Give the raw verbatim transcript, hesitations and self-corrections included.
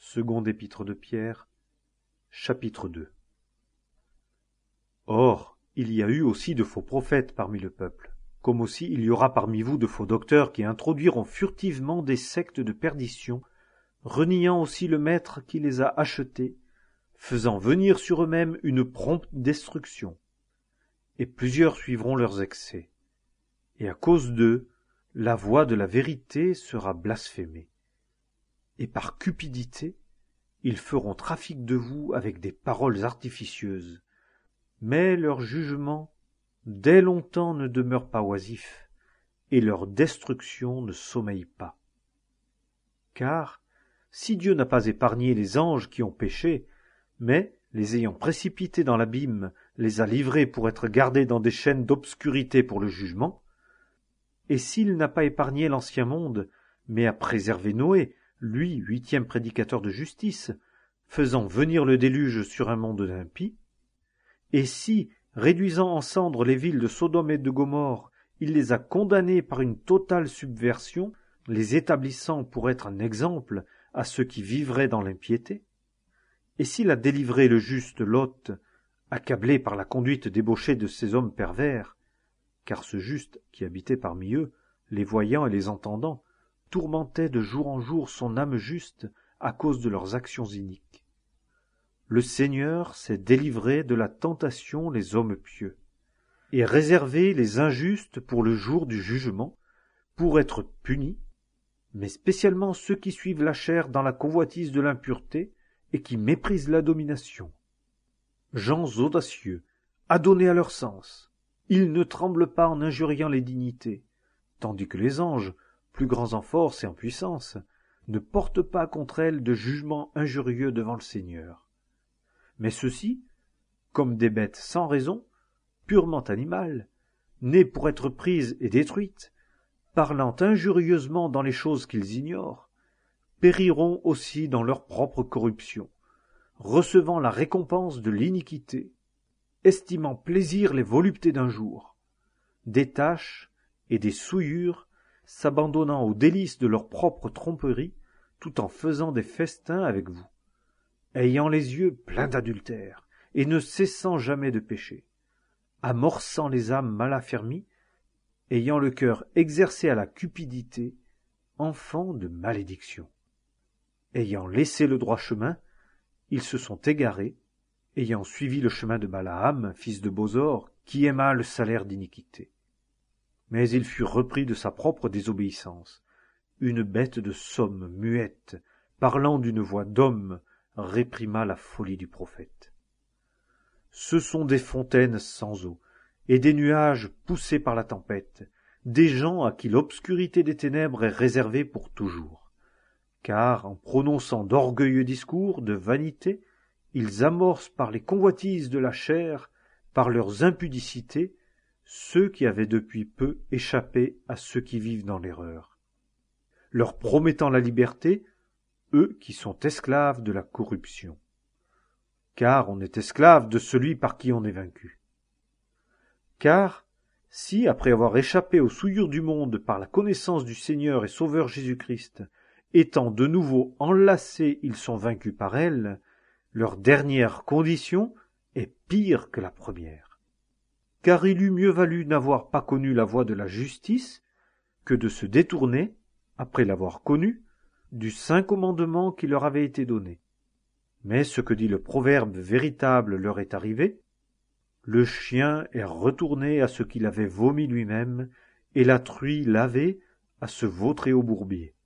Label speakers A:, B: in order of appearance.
A: Seconde épître de Pierre, chapitre deux. Or, il y a eu aussi de faux prophètes parmi le peuple, comme aussi il y aura parmi vous de faux docteurs qui introduiront furtivement des sectes de perdition, reniant aussi le Maître qui les a achetés, faisant venir sur eux-mêmes une prompte destruction. Et plusieurs suivront leurs excès. Et à cause d'eux, la voix de la vérité sera blasphémée. Et par cupidité, ils feront trafic de vous avec des paroles artificieuses. Mais leur jugement, dès longtemps, ne demeure pas oisif, et leur destruction ne sommeille pas. Car, si Dieu n'a pas épargné les anges qui ont péché, mais, les ayant précipités dans l'abîme, les a livrés pour être gardés dans des chaînes d'obscurité pour le jugement, et s'il n'a pas épargné l'ancien monde, mais a préservé Noé, lui, huitième prédicateur de justice, faisant venir le déluge sur un monde d'impies, et si, réduisant en cendres les villes de Sodome et de Gomorrhe, il les a condamnées par une totale subversion, les établissant pour être un exemple à ceux qui vivraient dans l'impiété, et s'il a délivré le juste Lot, accablé par la conduite débauchée de ces hommes pervers, car ce juste qui habitait parmi eux, les voyant et les entendant, tourmentait de jour en jour son âme juste à cause de leurs actions iniques. Le Seigneur s'est délivré de la tentation les hommes pieux, et réservé les injustes pour le jour du jugement, pour être punis, mais spécialement ceux qui suivent la chair dans la convoitise de l'impureté et qui méprisent la domination. Gens audacieux, adonnés à leur sens, ils ne tremblent pas en injuriant les dignités, tandis que les anges, plus grands en force et en puissance, ne portent pas contre elles de jugement injurieux devant le Seigneur. Mais ceux-ci, comme des bêtes sans raison, purement animales, nées pour être prises et détruites, parlant injurieusement dans les choses qu'ils ignorent, périront aussi dans leur propre corruption, recevant la récompense de l'iniquité, estimant plaisir les voluptés d'un jour, des tâches et des souillures, s'abandonnant aux délices de leur propre tromperie, tout en faisant des festins avec vous, ayant les yeux pleins d'adultère, et ne cessant jamais de pécher, amorçant les âmes mal affermies, ayant le cœur exercé à la cupidité, enfants de malédiction. Ayant laissé le droit chemin, ils se sont égarés, ayant suivi le chemin de Balaam, fils de Bosor, qui aima le salaire d'iniquité. Mais il fut repris de sa propre désobéissance. Une bête de somme muette, parlant d'une voix d'homme, réprima la folie du prophète. Ce sont des fontaines sans eau, et des nuages poussés par la tempête, des gens à qui l'obscurité des ténèbres est réservée pour toujours. Car, en prononçant d'orgueilleux discours de vanité, ils amorcent par les convoitises de la chair, par leurs impudicités, ceux qui avaient depuis peu échappé à ceux qui vivent dans l'erreur, leur promettant la liberté, eux qui sont esclaves de la corruption. Car on est esclave de celui par qui on est vaincu. Car, si, après avoir échappé aux souillures du monde par la connaissance du Seigneur et Sauveur Jésus-Christ, étant de nouveau enlacés, ils sont vaincus par elle, leur dernière condition est pire que la première. Car il eût mieux valu n'avoir pas connu la voie de la justice que de se détourner, après l'avoir connue, du saint commandement qui leur avait été donné. Mais ce que dit le proverbe véritable leur est arrivé, le chien est retourné à ce qu'il avait vomi lui-même, et la truie lavée à se vautrer au bourbier.